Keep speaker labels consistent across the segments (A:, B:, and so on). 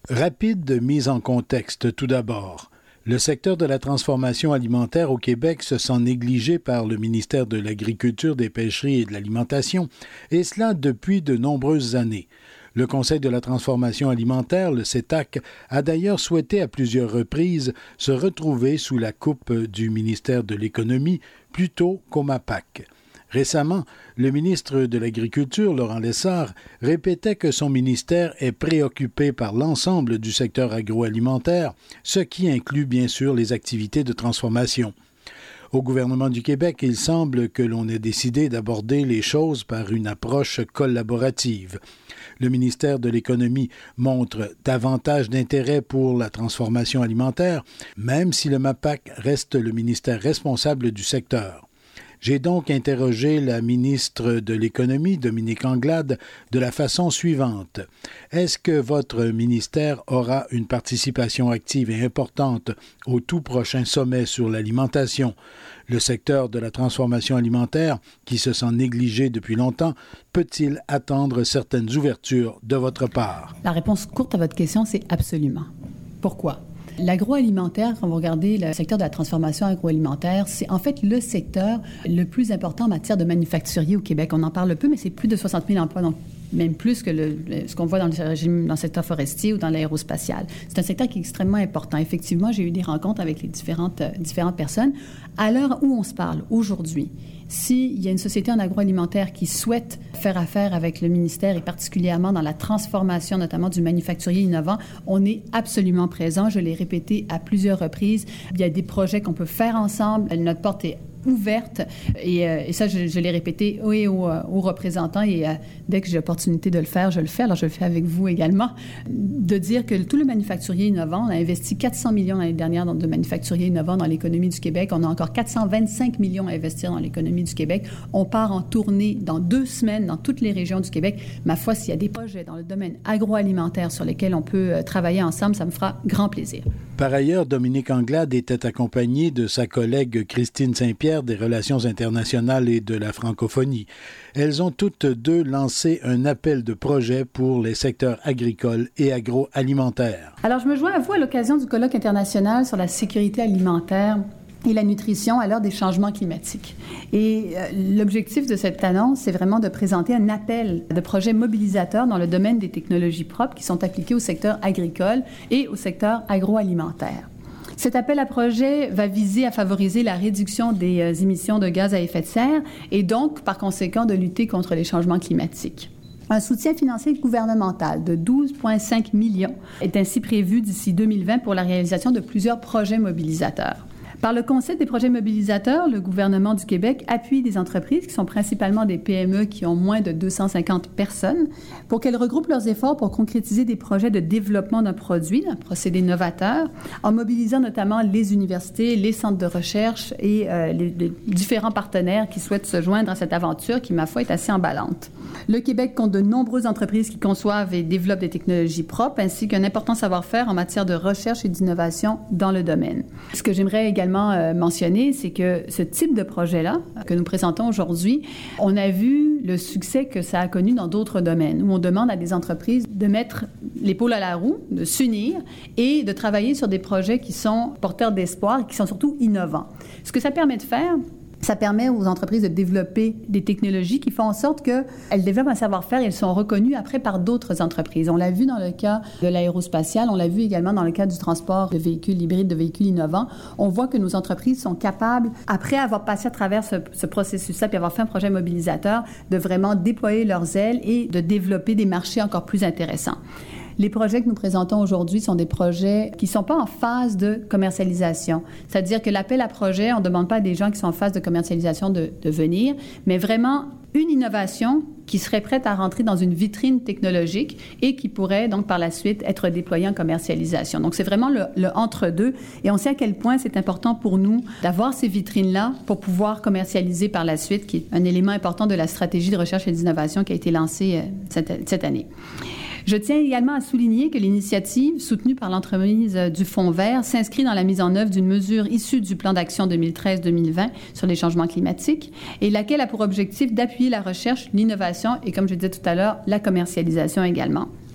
A: Rapide mise en contexte tout d'abord. Le secteur de la transformation alimentaire au Québec se sent négligé par le ministère de l'Agriculture, des Pêcheries et de l'Alimentation, et cela depuis de nombreuses années. Le Conseil de la transformation alimentaire, le CETAC, a d'ailleurs souhaité à plusieurs reprises se retrouver sous la coupe du ministère de l'Économie plutôt qu'au MAPAC. Récemment, le ministre de l'Agriculture, Laurent Lessard, répétait que son ministère est préoccupé par l'ensemble du secteur agroalimentaire, ce qui inclut bien sûr les activités de transformation. Au gouvernement du Québec, il semble que l'on ait décidé d'aborder les choses par une approche collaborative. Le ministère de l'Économie montre davantage d'intérêt pour la transformation alimentaire, même si le MAPAC reste le ministère responsable du secteur. J'ai donc interrogé la ministre de l'Économie, Dominique Anglade, de la façon suivante. Est-ce que votre ministère aura une participation active et importante au tout prochain sommet sur l'alimentation? Le secteur de la transformation alimentaire, qui se sent négligé depuis longtemps, peut-il attendre certaines ouvertures de votre part?
B: La réponse courte à votre question, c'est absolument. Pourquoi? L'agroalimentaire, quand vous regardez le secteur de la transformation agroalimentaire, c'est en fait le secteur le plus important en matière de manufacturier au Québec. On en parle peu, mais c'est plus de 60 000 emplois, donc même plus que ce qu'on voit dans le secteur forestier ou dans l'aérospatial. C'est un secteur qui est extrêmement important. Effectivement, j'ai eu des rencontres avec les différentes personnes. À l'heure où on se parle, aujourd'hui, s'il y a une société en agroalimentaire qui souhaite faire affaire avec le ministère et particulièrement dans la transformation notamment du manufacturier innovant, on est absolument présent. Je l'ai répété à plusieurs reprises. Il y a des projets qu'on peut faire ensemble. Notre porte est ouverte et ça, je l'ai répété aux représentants et dès que j'ai l'opportunité de le faire, je le fais. Alors, je le fais avec vous également. De dire que tout le manufacturier innovant, on a investi 400 millions l'année dernière dans de manufacturier innovant dans l'économie du Québec. On a encore 425 millions à investir dans l'économie du Québec. On part en tournée dans 2 semaines dans toutes les régions du Québec. Ma foi, s'il y a des projets dans le domaine agroalimentaire sur lesquels on peut travailler ensemble, ça me fera grand plaisir.
A: Par ailleurs, Dominique Anglade était accompagnée de sa collègue Christine Saint-Pierre des Relations internationales et de la francophonie. Elles ont toutes deux lancé un appel de projet pour les secteurs agricoles et agroalimentaires.
B: Alors, je me joins à vous à l'occasion du colloque international sur la sécurité alimentaire et la nutrition à l'heure des changements climatiques. Et l'objectif de cette annonce, c'est vraiment de présenter un appel de projets mobilisateurs dans le domaine des technologies propres qui sont appliquées au secteur agricole et au secteur agroalimentaire. Cet appel à projet va viser à favoriser la réduction des émissions de gaz à effet de serre et donc, par conséquent, de lutter contre les changements climatiques. Un soutien financier gouvernemental de 12,5 millions est ainsi prévu d'ici 2020 pour la réalisation de plusieurs projets mobilisateurs. Par le concept des projets mobilisateurs, le gouvernement du Québec appuie des entreprises qui sont principalement des PME qui ont moins de 250 personnes pour qu'elles regroupent leurs efforts pour concrétiser des projets de développement d'un produit, d'un procédé novateur, en mobilisant notamment les universités, les centres de recherche et les différents partenaires qui souhaitent se joindre à cette aventure qui, ma foi, est assez emballante. Le Québec compte de nombreuses entreprises qui conçoivent et développent des technologies propres ainsi qu'un important savoir-faire en matière de recherche et d'innovation dans le domaine. Ce que j'aimerais également mentionner, c'est que ce type de projet-là que nous présentons aujourd'hui, on a vu le succès que ça a connu dans d'autres domaines où on demande à des entreprises de mettre l'épaule à la roue, de s'unir et de travailler sur des projets qui sont porteurs d'espoir et qui sont surtout innovants. Ce que ça permet de faire, ça permet aux entreprises de développer des technologies qui font en sorte qu'elles développent un savoir-faire et elles sont reconnues après par d'autres entreprises. On l'a vu dans le cas de l'aérospatial, on l'a vu également dans le cas du transport de véhicules hybrides, de véhicules innovants. On voit que nos entreprises sont capables, après avoir passé à travers ce processus-là puis avoir fait un projet mobilisateur, de vraiment déployer leurs ailes et de développer des marchés encore plus intéressants. Les projets que nous présentons aujourd'hui sont des projets qui ne sont pas en phase de commercialisation. C'est-à-dire que l'appel à projet, on ne demande pas à des gens qui sont en phase de commercialisation de venir, mais vraiment une innovation qui serait prête à rentrer dans une vitrine technologique et qui pourrait donc par la suite être déployée en commercialisation. Donc c'est vraiment le entre-deux et on sait à quel point c'est important pour nous d'avoir ces vitrines-là pour pouvoir commercialiser par la suite, qui est un élément important de la stratégie de recherche et d'innovation qui a été lancée cette année. Je tiens également à souligner que l'initiative soutenue par l'entremise du Fonds vert s'inscrit dans la mise en œuvre d'une mesure issue du plan d'action 2013-2020 sur les changements climatiques et laquelle a pour objectif d'appuyer la recherche, l'innovation et, comme je disais tout à l'heure, la commercialisation également.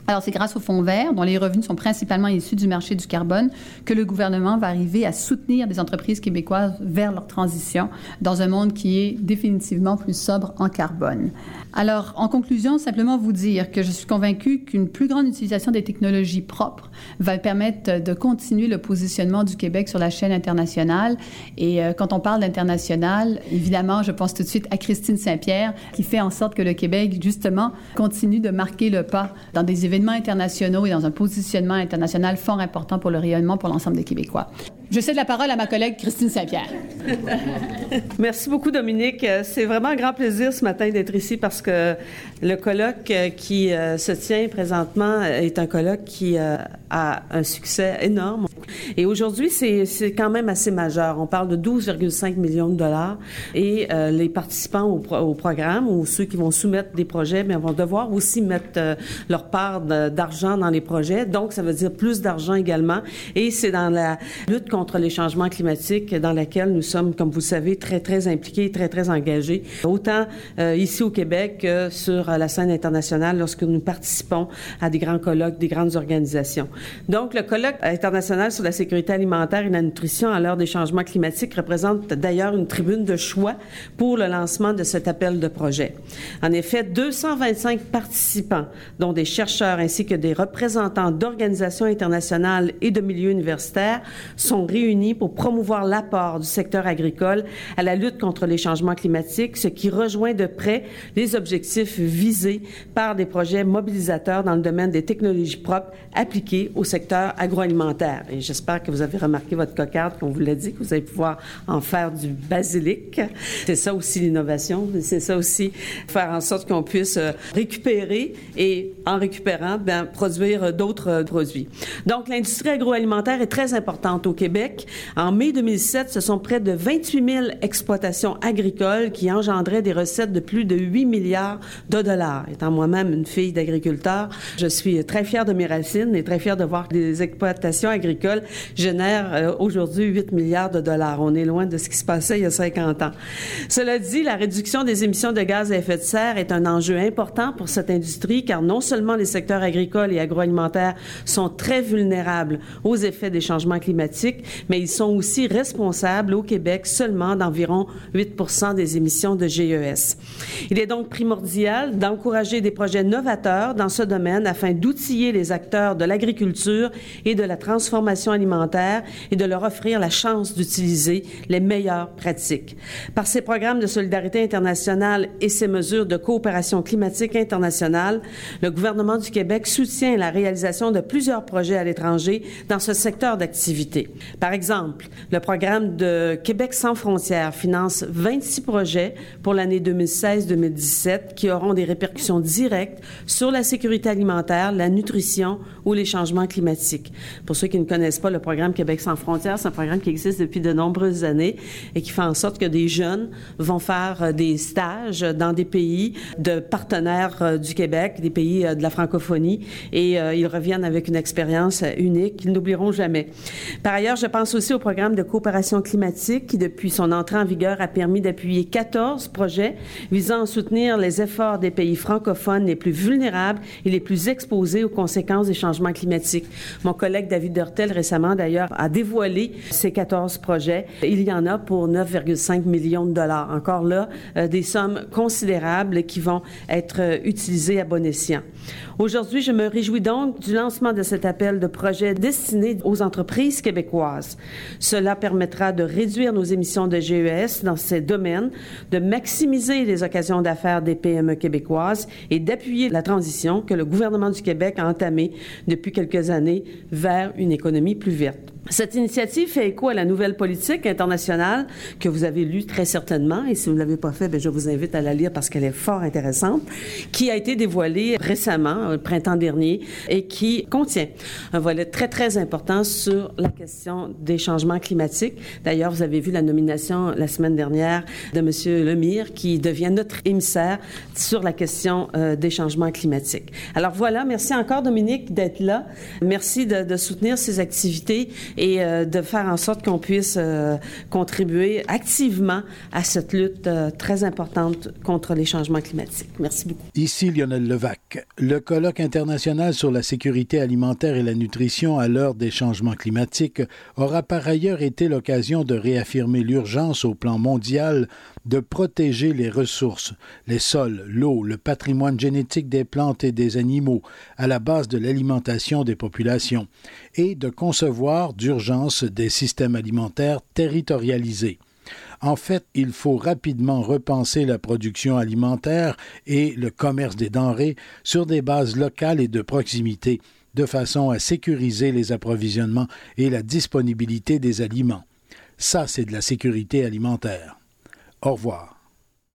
B: Alors, c'est grâce au Fonds vert, dont les revenus sont principalement issus du marché du carbone, que le gouvernement va arriver à soutenir des entreprises québécoises vers leur transition dans un monde qui est définitivement plus sobre en carbone. Alors, en conclusion, simplement vous dire que je suis convaincue qu'une plus grande utilisation des technologies propres va permettre de continuer le positionnement du Québec sur la chaîne internationale. Et quand on parle d'international, évidemment, je pense tout de suite à Christine Saint-Pierre, qui fait en sorte que le Québec, justement, continue de marquer le pas dans des événements internationaux et dans un positionnement international fort important pour le rayonnement pour l'ensemble des Québécois. Je cède la parole à ma collègue Christine Saint-Pierre.
C: Merci beaucoup, Dominique. C'est vraiment un grand plaisir ce matin d'être ici parce que le colloque qui se tient présentement est un colloque qui a un succès énorme. Et aujourd'hui, c'est quand même assez majeur. On parle de 12,5 millions de dollars et les participants au programme ou ceux qui vont soumettre des projets, bien, vont devoir aussi mettre leur part d'argent dans les projets. Donc, ça veut dire plus d'argent également. Et c'est dans la lutte contre les changements climatiques dans laquelle nous sommes, comme vous le savez, très, très impliqués, très, très engagés, autant ici au Québec que sur la scène internationale lorsque nous participons à des grands colloques, des grandes organisations. Donc, le colloque international sur la sécurité alimentaire et la nutrition à l'heure des changements climatiques représente d'ailleurs une tribune de choix pour le lancement de cet appel de projet. En effet, 225 participants, dont des chercheurs ainsi que des représentants d'organisations internationales et de milieux universitaires, sont réunis pour promouvoir l'apport du secteur agricole à la lutte contre les changements climatiques, ce qui rejoint de près les objectifs visés par des projets mobilisateurs dans le domaine des technologies propres appliquées au secteur agroalimentaire. Et j'espère que vous avez remarqué votre cocarde, qu'on vous l'a dit, que vous allez pouvoir en faire du basilic. C'est ça aussi l'innovation, c'est ça aussi faire en sorte qu'on puisse récupérer et, en récupérant, bien, produire d'autres produits. Donc, l'industrie agroalimentaire est très importante au Québec. En mai 2007, ce sont près de 28 000 exploitations agricoles qui engendraient des recettes de plus de 8 milliards de dollars. Étant moi-même une fille d'agriculteur, je suis très fière de mes racines et très fière de voir que les exploitations agricoles génèrent aujourd'hui 8 milliards de dollars. On est loin de ce qui se passait il y a 50 ans. Cela dit, la réduction des émissions de gaz à effet de serre est un enjeu important pour cette industrie car non seulement les secteurs agricoles et agroalimentaires sont très vulnérables aux effets des changements climatiques, mais ils sont aussi responsables au Québec seulement d'environ 8 % des émissions de GES. Il est donc primordial d'encourager des projets novateurs dans ce domaine afin d'outiller les acteurs de l'agriculture et de la transformation alimentaire et de leur offrir la chance d'utiliser les meilleures pratiques. Par ces programmes de solidarité internationale et ces mesures de coopération climatique internationale, le gouvernement du Québec soutient la réalisation de plusieurs projets à l'étranger dans ce secteur d'activité. Par exemple, le programme de Québec sans frontières finance 26 projets pour l'année 2016-2017 qui auront des répercussions directes sur la sécurité alimentaire, la nutrition ou les changements climatiques. Pour ceux qui ne connaissent pas le programme Québec sans frontières, c'est un programme qui existe depuis de nombreuses années et qui fait en sorte que des jeunes vont faire des stages dans des pays de partenaires du Québec, des pays de la francophonie, et ils reviennent avec une expérience unique qu'ils n'oublieront jamais. Par ailleurs, je pense aussi au programme de coopération climatique qui, depuis son entrée en vigueur, a permis d'appuyer 14 projets visant à soutenir les efforts des pays francophones les plus vulnérables et les plus exposés aux conséquences des changements climatiques. Mon collègue David Dortel, récemment d'ailleurs, a dévoilé ces 14 projets. Il y en a pour 9,5 millions de dollars. Encore là, des sommes considérables qui vont être utilisées à bon escient. Aujourd'hui, je me réjouis donc du lancement de cet appel de projets destiné aux entreprises québécoises. Cela permettra de réduire nos émissions de GES dans ces domaines, de maximiser les occasions d'affaires des PME québécoises et d'appuyer la transition que le gouvernement du Québec a entamée depuis quelques années vers une économie plus verte. Cette initiative fait écho à la nouvelle politique internationale que vous avez lue très certainement, et si vous ne l'avez pas fait, bien, je vous invite à la lire parce qu'elle est fort intéressante, qui a été dévoilée récemment, le printemps dernier, et qui contient un volet très, très important sur la question des changements climatiques. D'ailleurs, vous avez vu la nomination la semaine dernière de M. Lemire, qui devient notre émissaire sur la question des changements climatiques. Alors voilà, merci encore Dominique d'être là. Merci de soutenir ces activités. et de faire en sorte qu'on puisse contribuer activement à cette lutte très importante contre les changements climatiques. Merci beaucoup.
A: Ici Lionel Levac. Le colloque international sur la sécurité alimentaire et la nutrition à l'heure des changements climatiques aura par ailleurs été l'occasion de réaffirmer l'urgence au plan mondial de protéger les ressources, les sols, l'eau, le patrimoine génétique des plantes et des animaux à la base de l'alimentation des populations et de concevoir d'urgence des systèmes alimentaires territorialisés. En fait, il faut rapidement repenser la production alimentaire et le commerce des denrées sur des bases locales et de proximité, de façon à sécuriser les approvisionnements et la disponibilité des aliments. Ça, c'est de la sécurité alimentaire. Au revoir.